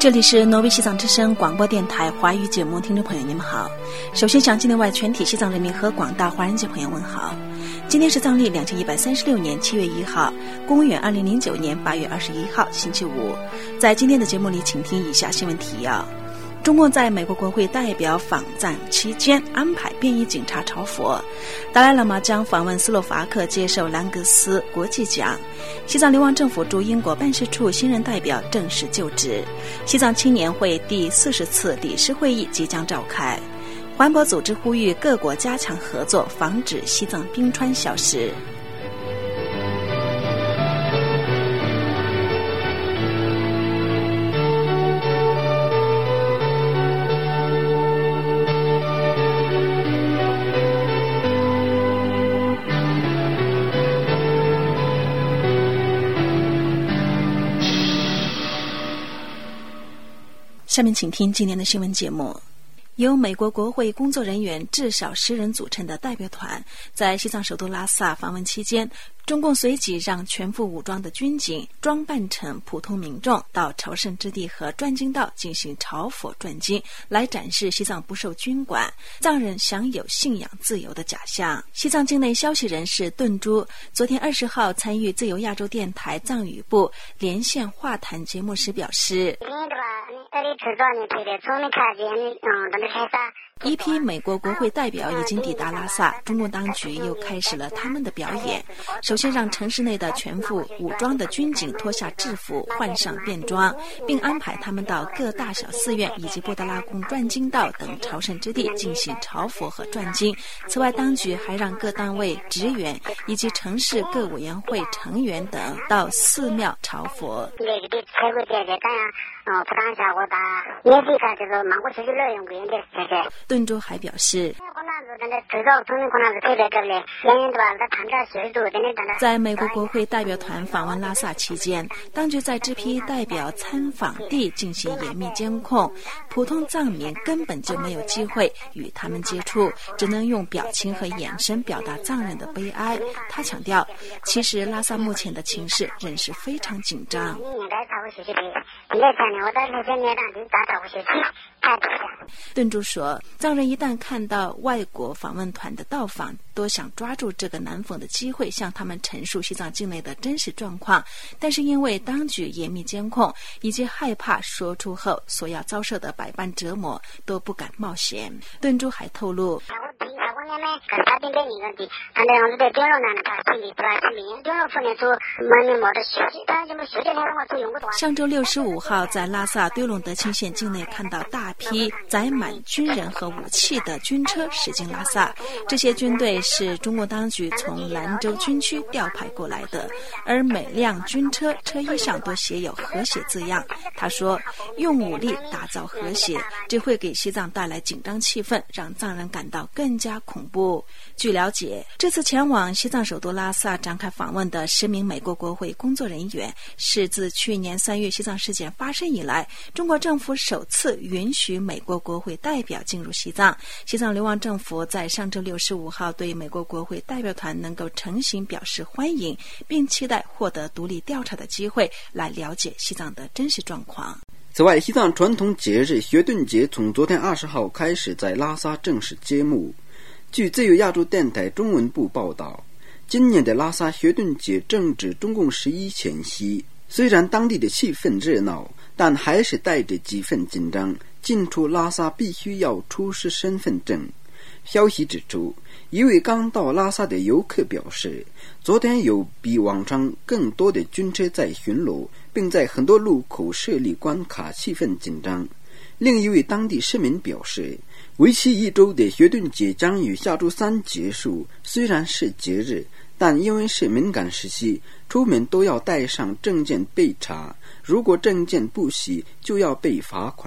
这里是挪威西藏之声广播电台华语节目，听众朋友你们好。首先向境内外全体西藏人民和广大华人界朋友问好。今天是藏历2136年7月1号，公元2009年8月21号，星期五。在今天的节目里，请听以下新闻提要。中共在美国国会代表访藏期间安排便衣警察朝佛，达赖喇嘛将访问斯洛伐克接受兰格斯国际奖，西藏流亡政府驻英国办事处新任代表正式就职，西藏青年会第40次理事会议即将召开，环保组织呼吁各国加强合作，防止西藏冰川消失。下面请听今天的新闻节目。由美国国会工作人员至少10人组成的代表团在西藏首都拉萨访问期间，中共随即让全副武装的军警装扮成普通民众到朝圣之地和转经道进行朝佛转经，来展示西藏不受军管，藏人享有信仰自由的假象。西藏境内消息人士顿珠昨天20号参与自由亚洲电台藏语部连线话谈节目时表示，一批美国国会代表已经抵达拉萨，中共当局又开始了他们的表演。首先让城市内的全副武装的军警脱下制服，换上便装，并安排他们到各大小寺院以及布达拉宫转经道等朝圣之地进行朝佛和转经。此外，当局还让各单位职员以及城市各委员会成员等到寺庙朝佛。顿珠还表示，在美国国会代表团访问拉萨期间，当局在这批代表参访地进行严密监控，普通藏民根本就没有机会与他们接触，只能用表情和眼神表达藏人的悲哀。他强调，其实拉萨目前的情势仍是非常紧张。顿珠说，藏人一旦看到外国访问团的到访，都想抓住这个难逢的机会向他们陈述西藏境内的真实状况，但是因为当局严密监控以及害怕说出后所要遭受的百般折磨，都不敢冒险。顿珠还透露，上周6、15号在拉萨堆龙德钦县境内看到大批载满军人和武器的军车驶进拉萨，这些军队是中国当局从兰州军区调派过来的，而每辆军车车衣上都写有和谐字样。他说，用武力打造和谐，这会给西藏带来紧张气氛，让藏人感到更加恐怖。据了解，这次前往西藏首都拉萨展开访问的10名美国国会工作人员，是自去年3月西藏事件发生以来，中国政府首次允许美国国会代表进入西藏。西藏流亡政府在上周6、15号对美国国会代表团能够成行表示欢迎，并期待获得独立调查的机会，来了解西藏的真实状况。 此外，西藏传统节日学顿节从昨天20号开始在拉萨正式揭幕。据自由亚洲电台中文部报道，今年的拉萨学顿节正值中共11前夕，虽然当地的气氛热闹，但还是带着几分紧张，进出拉萨必须要出示身份证。消息指出，一位刚到拉萨的游客表示，昨天有比往常更多的军车在巡逻，并在很多路口设立关卡，气氛紧张。另一位当地市民表示，为期1周的学顿节将于下周3结束，虽然是节日，但因为是敏感时期，出门都要带上证件备查，如果证件不齐就要被罚款。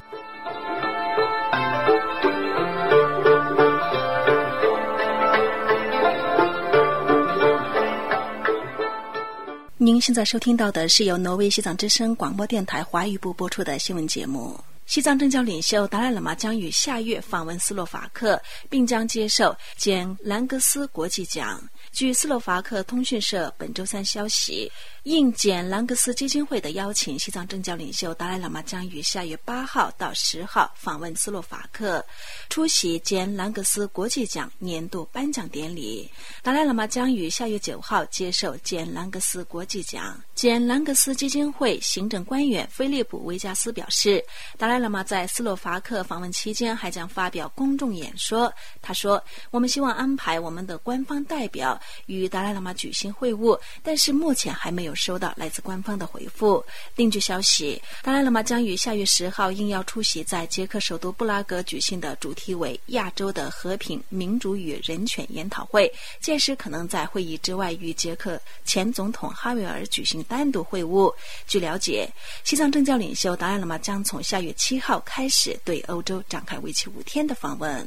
您现在收听到的是由挪威西藏之声广播电台华语部播出的新闻节目。西藏政教领袖达赖喇嘛将于下月访问斯洛伐克，并将接受简兰格斯国际奖。 据斯洛伐克通讯社本周三消息，应简兰格斯基金会的邀请，西藏政教领袖达赖喇嘛将于下月8号到10号访问斯洛伐克，出席简兰格斯国际奖年度颁奖典礼。达赖喇嘛将于下月9号接受简兰格斯国际奖。简兰格斯基金会行政官员菲利普·维加斯表示，达赖喇嘛在斯洛伐克访问期间还将发表公众演说。他说，我们希望安排我们的官方代表与达赖喇嘛举行会晤，但是目前还没有收到来自官方的回复。另据消息，达赖喇嘛将于下月10号应邀出席在捷克首都布拉格举行的主题为亚洲的和平、民主与人权研讨会，届时可能在会议之外与捷克前总统哈维尔举行单独会晤。据了解，西藏政教领袖达赖喇嘛将从下月7号开始对欧洲展开为期5天的访问。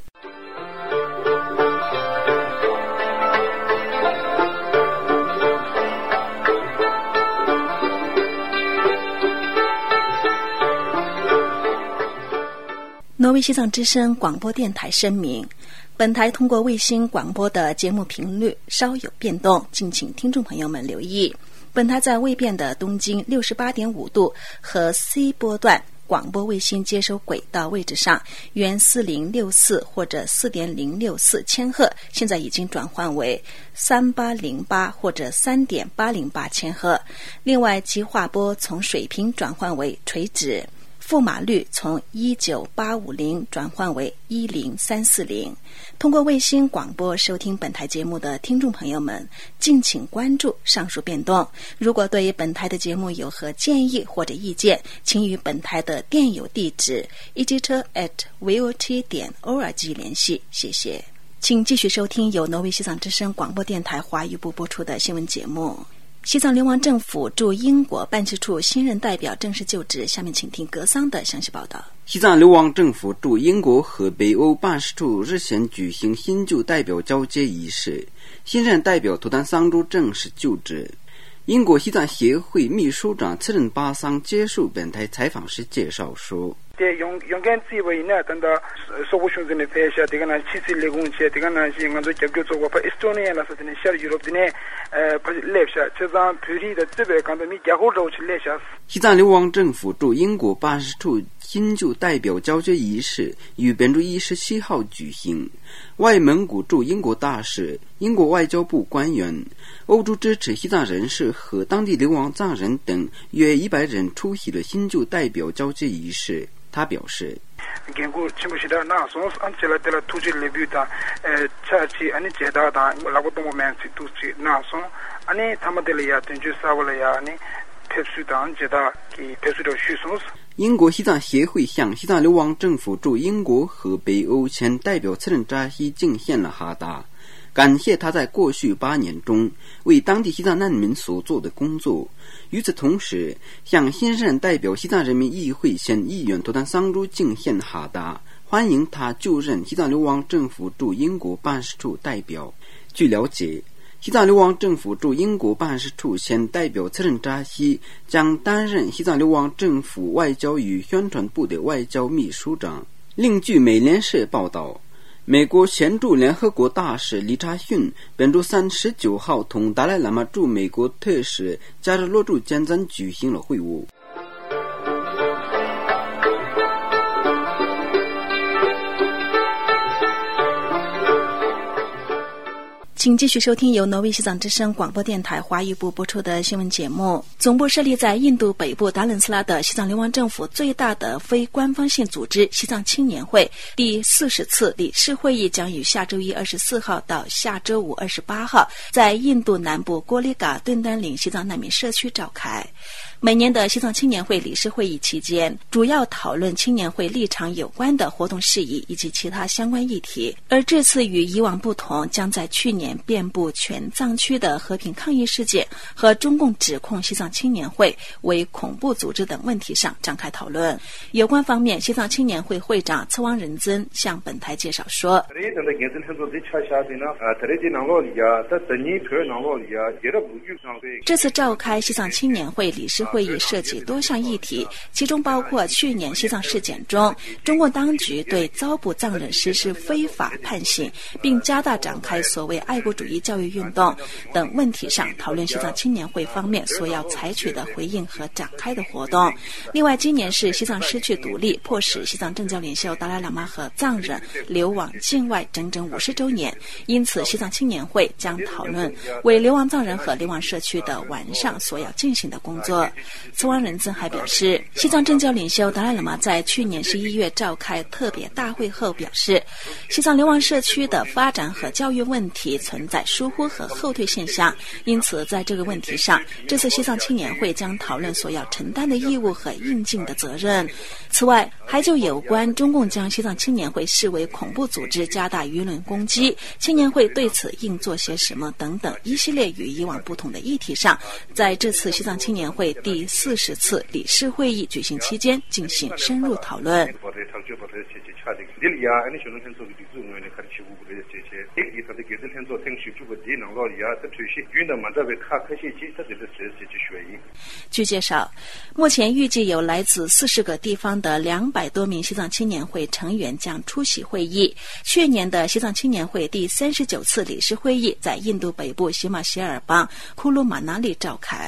挪威西藏之声广播电台声明，本台通过卫星广播的节目频率稍有变动，敬请听众朋友们留意。本台在未变的东经 68.5 度和 C 波段广播卫星接收轨道位置上，原4064或者 4.064 千赫，现在已经转换为3808或者 3.808 千赫。另外，极化波从水平转换为垂直，复码率从19850转换为10340。通过卫星广播收听本台节目的听众朋友们，敬请关注上述变动。如果对于本台的节目有何建议或者意见，请与本台的电邮地址1机车@vot.org 联系。谢谢。请继续收听由挪威西藏之声广播电台华语部播出的新闻节目。西藏流亡政府驻英国办事处新任代表正式就职，下面请听格桑的详细报道。 西藏流亡政府驻英国和北欧办事处日前举行新旧代表交接仪式，新任代表图丹桑珠正式就职。英国西藏协会秘书长次仁巴桑接受本台采访时介绍说，西藏流亡政府驻英国办事处新旧代表交接仪式于本周17号举行，外蒙古驻英国大使、英国外交部官员、欧洲支持西藏人士和当地流亡藏人等约100人出席了新旧代表交接仪式。他表示，英国西藏协会向西藏流亡政府驻英国和北欧前代表次仁扎西敬献了哈达，感谢他在过去8年中为当地西藏难民所做的工作。与此同时，向新任代表西藏人民议会前议员图丹桑珠敬献哈达，欢迎他就任西藏流亡政府驻英国办事处代表。据了解，西藏流亡政府驻英国办事处前代表次仁扎西将担任西藏流亡政府外交与宣传部的外交秘书长。另据美联社报道，美国前驻联合国大使理查逊本周3 19号同达赖喇嘛驻美国特使加热洛驻坚赞举行了会晤。 请继续收听由挪威西藏之声广播电台华语部播出的新闻节目。总部设立在印度北部达伦斯拉的西藏流亡政府最大的非官方性组织西藏青年会第40次理事会议将于下周一24号到下周五28号在印度南部郭里嘎敦丹岭西藏难民社区召开。每年的西藏青年会理事会议期间，主要讨论青年会立场有关的活动事宜以及其他相关议题，而这次与以往不同，将在去年遍布全藏区的和平抗议事件和中共指控西藏青年会为恐怖组织等问题上展开讨论。有关方面，西藏青年会会长策汪仁增向本台介绍说，这次召开西藏青年会理事会议涉及多项议题，其中包括去年西藏事件中中共当局对遭捕藏人实施非法判刑，并加大展开所谓爱国主义教育运动等问题上讨论西藏青年会方面所要采取的回应和展开的活动。另外，今年是西藏失去独立，迫使西藏政教领袖达赖喇嘛和藏人流亡境外整整50周年，因此西藏青年会将讨论为流亡藏人和流亡社区的完善所要进行的工作。慈王仁增还表示，西藏政教领袖达赖喇嘛在去年11月召开特别大会后表示，西藏流亡社区的发展和教育问题存在疏忽和后退现象，因此在这个问题上，这次西藏青年会将讨论所要承担的义务和应尽的责任。此外，还就有关中共将西藏青年会视为恐怖组织加大舆论攻击，青年会对此应做些什么等等一系列与以往不同的议题上，在这次西藏青年会第40次理事会议举行期间进行深入讨论。据介绍，目前预计有来自40个地方的200多名西藏青年会成员将出席会议。去年的西藏青年会第39次理事会议在印度北部喜马歇尔邦库鲁马纳里召开。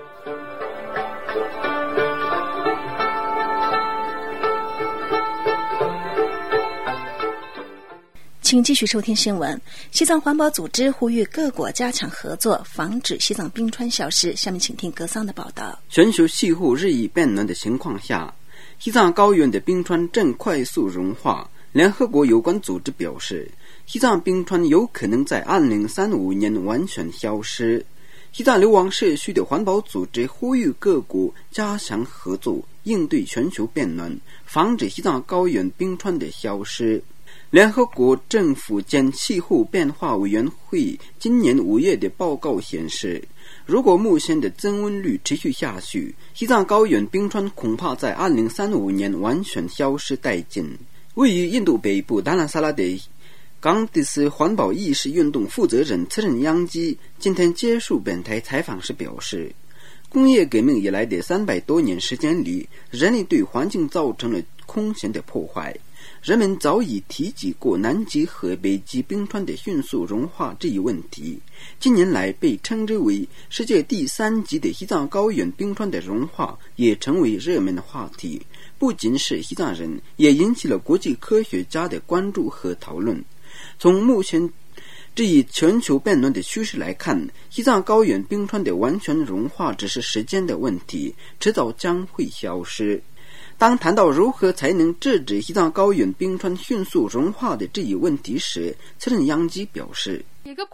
请继续收听新闻。西藏环保组织呼吁各国加强合作，防止西藏冰川消失。下面请听格桑的报道。 全球气候日益变暖的情况下，西藏高原的冰川正快速融化。联合国有关组织表示，西藏冰川有可能在2035年完全消失。西藏流亡社区的环保组织呼吁各国加强合作，应对全球变暖，防止西藏高原冰川的消失。联合国政府间气候变化委员会今年5月的报告显示，如果目前的增温率持续下去，西藏高原冰川恐怕在2035年完全消失殆尽。位于印度北部达兰萨拉的冈迪斯环保意识运动负责人次仁央基今天接受本台采访时表示，工业革命以来的300多年时间里，人类对环境造成了空前的破坏。人们早已提及过南极和北极冰川的迅速融化这一问题，近年来被称之为世界第3级的西藏高原冰川的融化也成为热门的话题，不仅是西藏人，也引起了国际科学家的关注和讨论。从目前这一全球变暖的趋势来看，西藏高原冰川的完全融化只是时间的问题，迟早将会消失。当谈到如何才能制止西藏高原冰川迅速融化的这一问题时，次仁央基表示，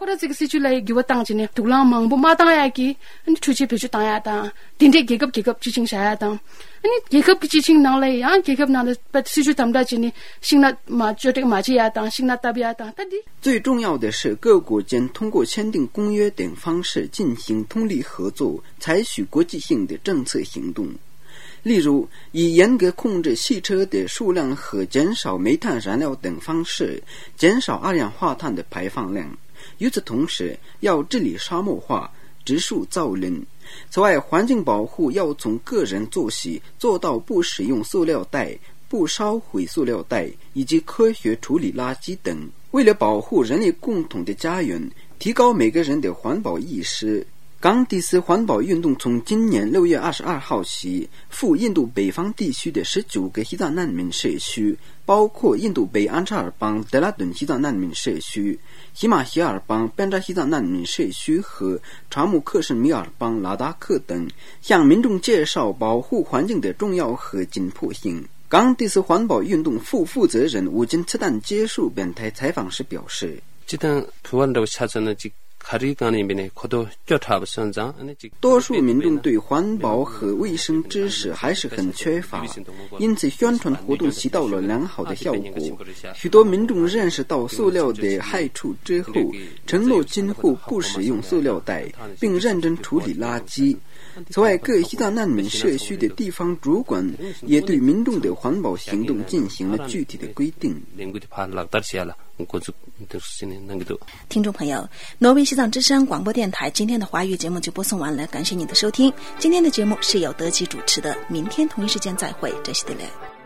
最重要的是各国间通过签订公约等方式进行通力合作，采取国际性的政策行动。例如，以严格控制汽车的数量和减少煤炭燃料等方式，减少二氧化碳的排放量。与此同时，要治理沙漠化、植树造林。此外，环境保护要从个人做起，做到不使用塑料袋、不烧毁塑料袋以及科学处理垃圾等。为了保护人类共同的家园，提高每个人的环保意识，冈迪斯环保运动从今年6月22号起，赴印度北方地区的19个西藏难民社区，包括印度北安查尔邦德拉顿西藏难民社区、喜马歇尔邦班扎西藏难民社区和查木克什米尔邦拉达克等，向民众介绍保护环境的重要和紧迫性。冈迪斯环保运动副负责人吴金次旦接受本台采访时表示，多数民众对环保和卫生知识还是很缺乏，因此宣传活动起到了良好的效果。许多民众认识到塑料的害处之后，承诺今后不使用塑料袋，并认真处理垃圾。此外，各西藏难民社区的地方主管也对民众的环保行动进行了具体的规定。 听众朋友，挪威西藏之声广播电台今天的华语节目就播送完了，感谢您的收听。今天的节目是由德基主持的，明天同一时间再会，这是的嘞。